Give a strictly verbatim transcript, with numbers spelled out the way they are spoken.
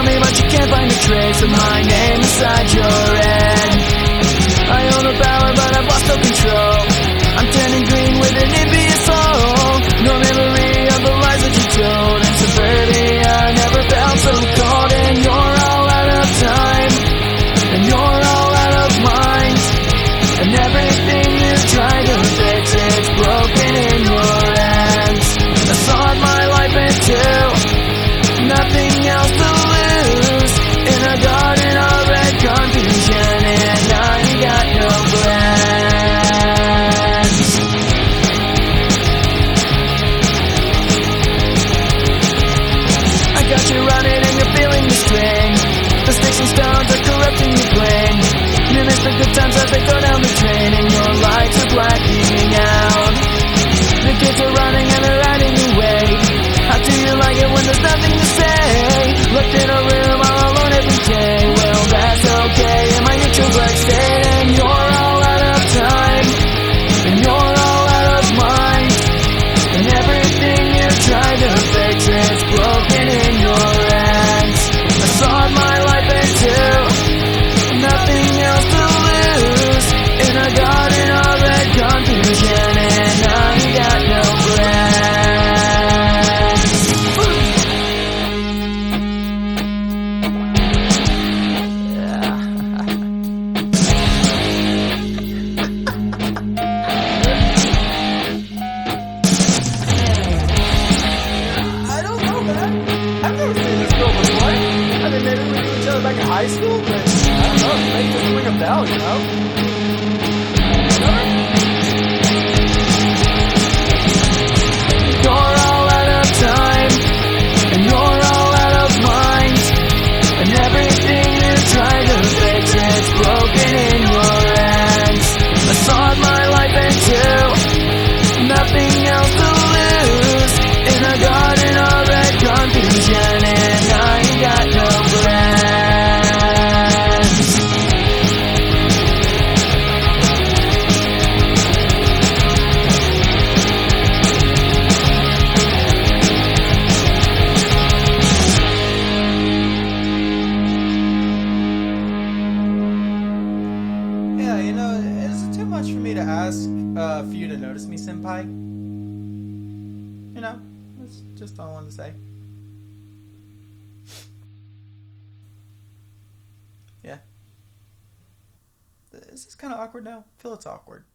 around me, but you can't find a trace of my name inside your head. I own the power, but I've lost all control. I'm turning green with an envious soul. No memory of the lies that you told. In suburbia, I never felt so cold. And you're all out of time, and you're all out of mind. And everything you try to fix, it's broken in your hands. I sawed my life in two, nothing else to lose. In a garden of red confusion, and I got no plans. I got you running and you're feeling the strain. The sticks and stones are corrupting your brain. You miss the good times as they go down the drain, and your lights are blacking out. The kids are running and they're riding away. How do you like it when there's nothing to say? Locked in a room all alone every day. Well, that's okay in my neutral black state. And you're all out of time, and you're all out of mind. And everything you try to fix, it's broken in your hands. I sawed my life in two, nothing else to lose. In a garden of red confusion, and I got no plans. I don't know, man. I've never seen this girl before. I mean, maybe we knew each other back in high school, but I don't know. It makes this ring a bell, you know? You're all out of time, and you're all out of mind. And everything you try to fix, it's broken in your hands. I sawed my life in two, nothing else to lose. In a garden of red confusion, and I ain't got no plans. Yeah, you know, is it too much for me to ask uh, for you to notice me, senpai? You know, that's just all I wanted to say. Yeah. Is this kind of awkward now? I feel it's awkward.